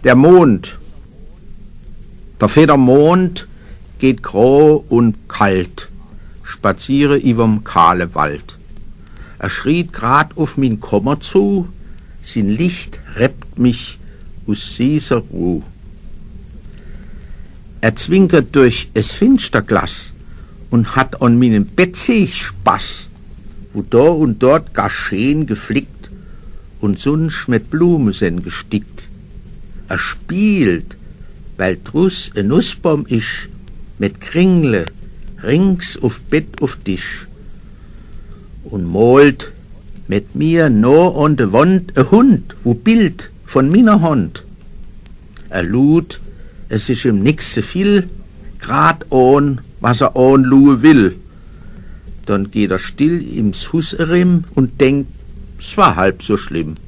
Der Mond. Der fetter Mond geht grau und kalt, spaziere überm kahle Wald. Er schriet grad auf min Kommer zu, sin Licht reppt mich aus dieser Ruh. Er zwinkert durch es Finsterglas und hat an minem Bett sich Spaß, wo da und dort gar schön geflickt und sonst mit Blumen sind gestickt. Er spielt, weil drus ein Nussbaum isch, mit Kringle, rings auf Bett auf Tisch. Und malt mit mir no an de Wand ein Hund, wo Bild von meiner Hand. Er lud, es ist ihm nix so viel, grad an, was er anlue will. Dann geht er still ins Hus erim und denkt, es war halb so schlimm.